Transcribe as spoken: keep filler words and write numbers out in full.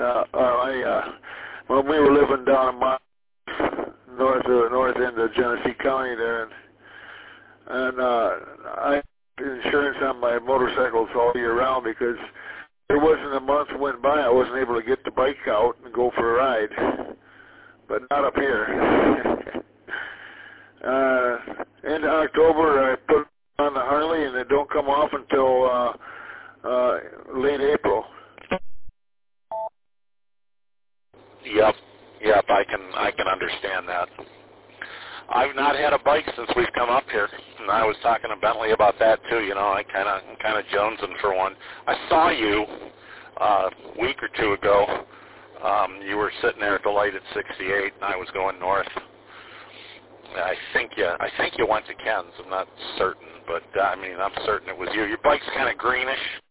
uh, uh, I uh, when we were living down in my north uh, north end of Genesee County there, and, and uh, I had insurance on my motorcycles all year round because there wasn't a month went by I wasn't able to get the bike out and go for a ride, but not up here. uh, in October, I put on the Harley, and it don't come off until uh, uh, late April. Yep, yep, I can I can understand that. I've not had a bike since we've come up here, and I was talking to Bentley about that too. You know, I kind of kind of jonesing for one. I saw you uh, a week or two ago. Um, you were sitting there at the light at sixty-eight, and I was going north. I think you I think you went to Ken's. I'm not certain, but uh, I mean I'm certain it was you. Your bike's kind of greenish.